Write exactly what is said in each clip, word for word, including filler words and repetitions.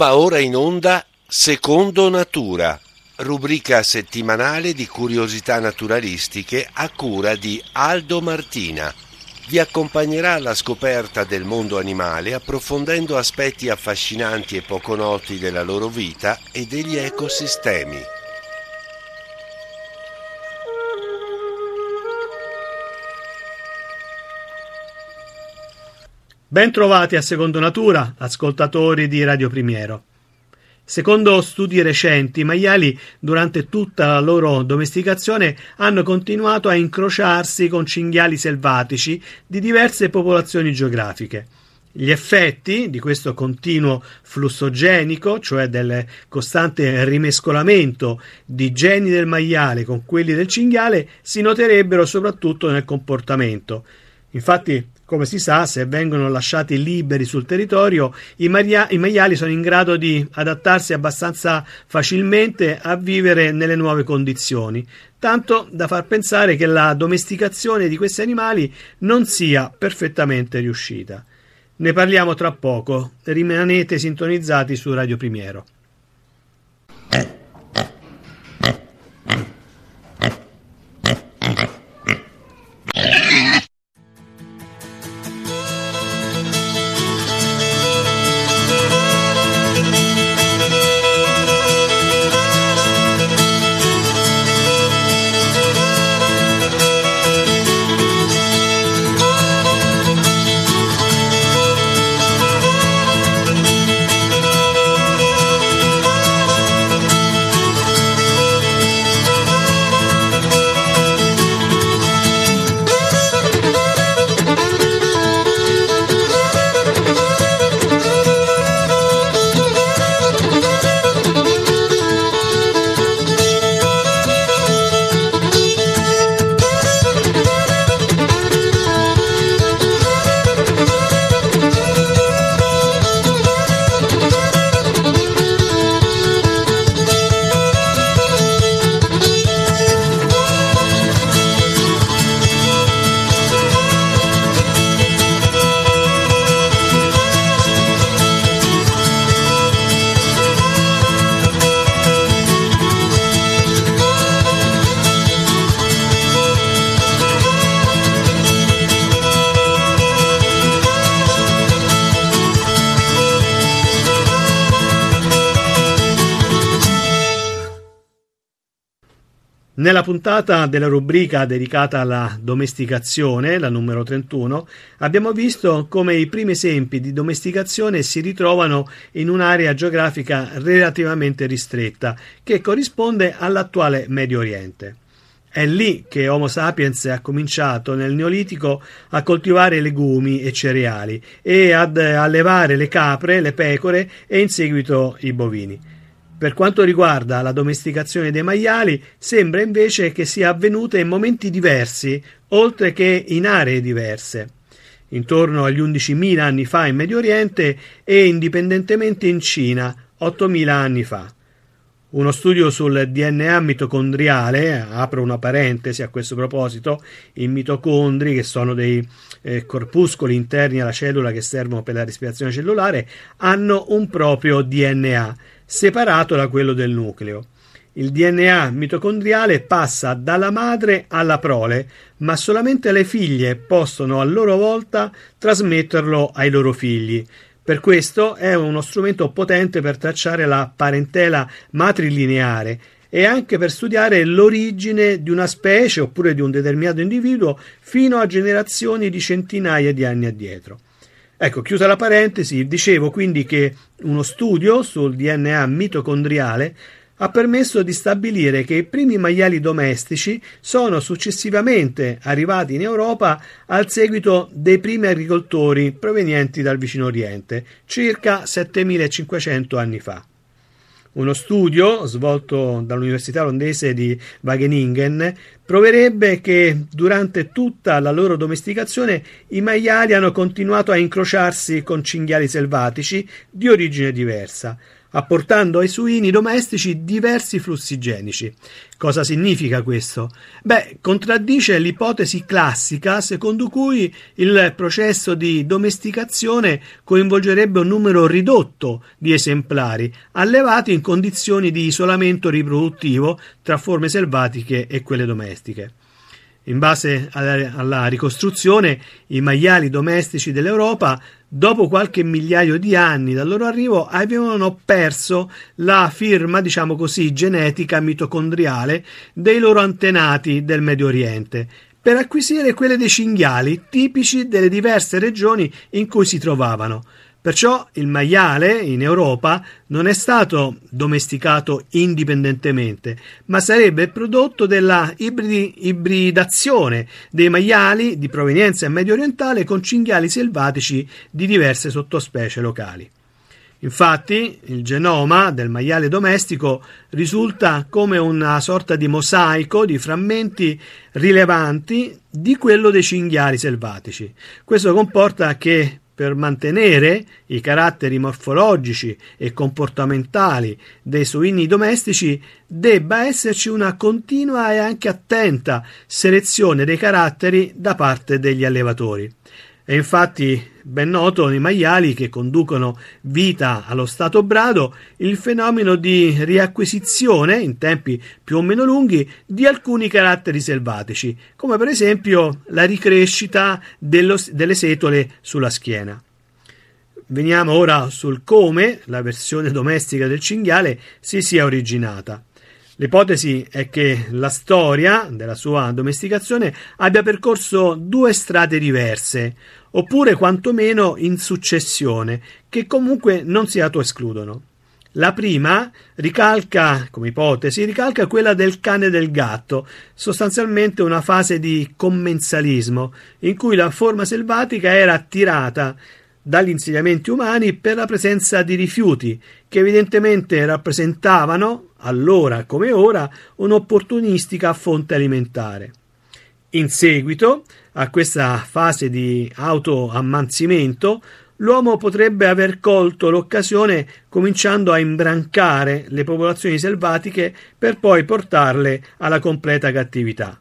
Va ora in onda Secondo Natura, rubrica settimanale di curiosità naturalistiche a cura di Aldo Martina. Vi accompagnerà alla scoperta del mondo animale approfondendo aspetti affascinanti e poco noti della loro vita e degli ecosistemi. Ben trovati a Secondo Natura, ascoltatori di Radio Primiero. Secondo studi recenti, i maiali durante tutta la loro domesticazione hanno continuato a incrociarsi con cinghiali selvatici di diverse popolazioni geografiche. Gli effetti di questo continuo flusso genico, cioè del costante rimescolamento di geni del maiale con quelli del cinghiale, si noterebbero soprattutto nel comportamento. Infatti, come si sa, se vengono lasciati liberi sul territorio, i, maria- i maiali sono in grado di adattarsi abbastanza facilmente a vivere nelle nuove condizioni, tanto da far pensare che la domesticazione di questi animali non sia perfettamente riuscita. Ne parliamo tra poco, rimanete sintonizzati su Radio Primiero. Nella puntata della rubrica dedicata alla domesticazione, la numero trentuno, abbiamo visto come i primi esempi di domesticazione si ritrovano in un'area geografica relativamente ristretta, che corrisponde all'attuale Medio Oriente. È lì che Homo sapiens ha cominciato nel Neolitico a coltivare legumi e cereali e ad allevare le capre, le pecore e in seguito i bovini. Per quanto riguarda la domesticazione dei maiali, sembra invece che sia avvenuta in momenti diversi, oltre che in aree diverse. Intorno agli undicimila anni fa in Medio Oriente e indipendentemente in Cina, ottomila anni fa. Uno studio sul D N A mitocondriale, apro una parentesi a questo proposito, i mitocondri, che sono dei eh, corpuscoli interni alla cellula che servono per la respirazione cellulare, hanno un proprio D N A, separato da quello del nucleo. Il D N A mitocondriale passa dalla madre alla prole, ma solamente le figlie possono a loro volta trasmetterlo ai loro figli. Per questo è uno strumento potente per tracciare la parentela matrilineare e anche per studiare l'origine di una specie oppure di un determinato individuo fino a generazioni di centinaia di anni addietro. Ecco, chiusa la parentesi, dicevo quindi che uno studio sul D N A mitocondriale ha permesso di stabilire che i primi maiali domestici sono successivamente arrivati in Europa al seguito dei primi agricoltori provenienti dal vicino Oriente, circa settemilacinquecento anni fa. Uno studio svolto dall'Università olandese di Wageningen proverebbe che durante tutta la loro domesticazione i maiali hanno continuato a incrociarsi con cinghiali selvatici di origine diversa, apportando ai suini domestici diversi flussi igienici. Cosa significa questo? Beh, contraddice l'ipotesi classica secondo cui il processo di domesticazione coinvolgerebbe un numero ridotto di esemplari allevati in condizioni di isolamento riproduttivo tra forme selvatiche e quelle domestiche. In base alla, alla ricostruzione, i maiali domestici dell'Europa, dopo qualche migliaio di anni dal loro arrivo, avevano perso la firma, diciamo così, genetica mitocondriale dei loro antenati del Medio Oriente, per acquisire quelle dei cinghiali tipici delle diverse regioni in cui si trovavano. Perciò il maiale in Europa non è stato domesticato indipendentemente, ma sarebbe il prodotto della ibridi- ibridazione dei maiali di provenienza medio orientale con cinghiali selvatici di diverse sottospecie locali. Infatti, il genoma del maiale domestico risulta come una sorta di mosaico di frammenti rilevanti di quello dei cinghiali selvatici. Questo comporta che per mantenere i caratteri morfologici e comportamentali dei suini domestici debba esserci una continua e anche attenta selezione dei caratteri da parte degli allevatori. È infatti ben noto nei maiali che conducono vita allo stato brado il fenomeno di riacquisizione in tempi più o meno lunghi di alcuni caratteri selvatici, come per esempio la ricrescita dello, delle setole sulla schiena. Veniamo ora sul come la versione domestica del cinghiale si sia originata. L'ipotesi è che la storia della sua domesticazione abbia percorso due strade diverse, oppure quantomeno in successione, che comunque non si autoescludono. La prima ricalca, come ipotesi, ricalca quella del cane e del gatto, sostanzialmente una fase di commensalismo, in cui la forma selvatica era attirata dagli insediamenti umani per la presenza di rifiuti che evidentemente rappresentavano, allora come ora, un'opportunistica fonte alimentare. In seguito a questa fase di autoammanzimento, l'uomo potrebbe aver colto l'occasione cominciando a imbrancare le popolazioni selvatiche per poi portarle alla completa cattività.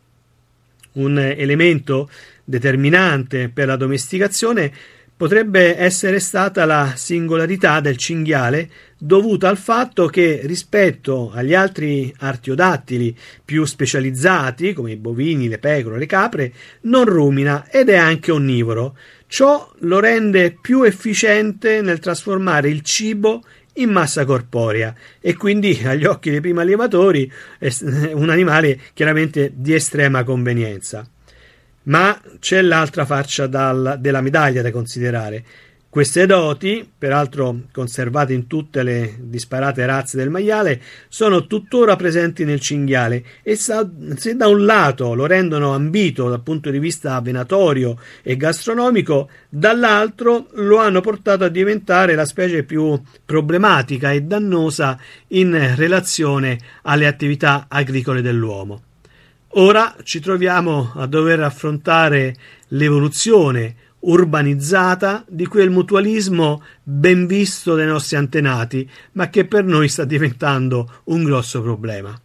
Un elemento determinante per la domesticazione potrebbe essere stata la singolarità del cinghiale dovuta al fatto che rispetto agli altri artiodattili più specializzati come i bovini, le pecore, le capre, non rumina ed è anche onnivoro. Ciò lo rende più efficiente nel trasformare il cibo in massa corporea e quindi agli occhi dei primi allevatori è un animale chiaramente di estrema convenienza. Ma c'è l'altra faccia dal, della medaglia da considerare. Queste doti, peraltro conservate in tutte le disparate razze del maiale, sono tuttora presenti nel cinghiale e se da un lato lo rendono ambito dal punto di vista venatorio e gastronomico, dall'altro lo hanno portato a diventare la specie più problematica e dannosa in relazione alle attività agricole dell'uomo. Ora ci troviamo a dover affrontare l'evoluzione urbanizzata di quel mutualismo ben visto dai nostri antenati, ma che per noi sta diventando un grosso problema.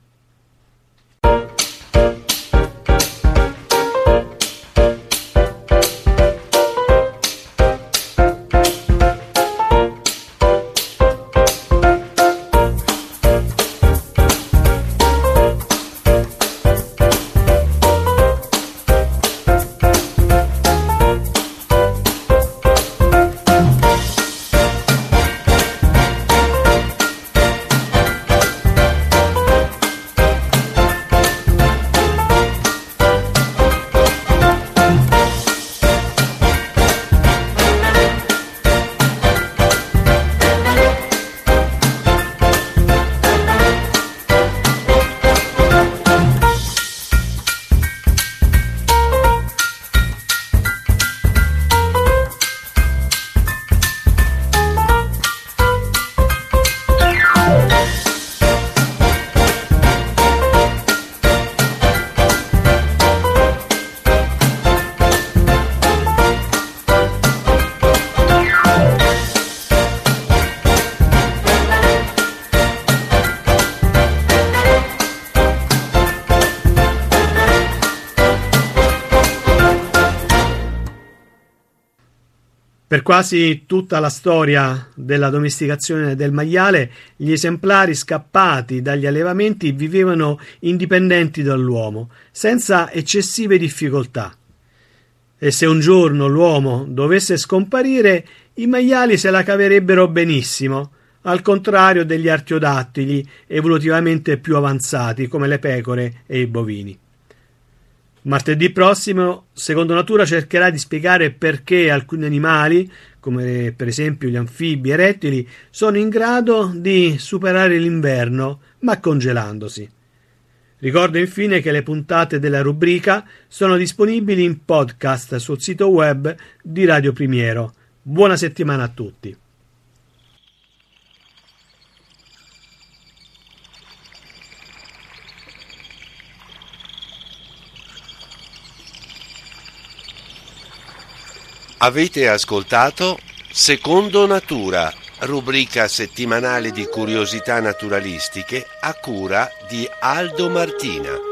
Per quasi tutta la storia della domesticazione del maiale, gli esemplari scappati dagli allevamenti vivevano indipendenti dall'uomo, senza eccessive difficoltà. E se un giorno l'uomo dovesse scomparire, i maiali se la caverebbero benissimo, al contrario degli artiodattili evolutivamente più avanzati come le pecore e i bovini. Martedì prossimo, Secondo Natura cercherà di spiegare perché alcuni animali, come per esempio gli anfibi e i rettili, sono in grado di superare l'inverno, ma congelandosi. Ricordo infine che le puntate della rubrica sono disponibili in podcast sul sito web di Radio Primiero. Buona settimana a tutti. Avete ascoltato Secondo Natura, rubrica settimanale di curiosità naturalistiche a cura di Aldo Martina.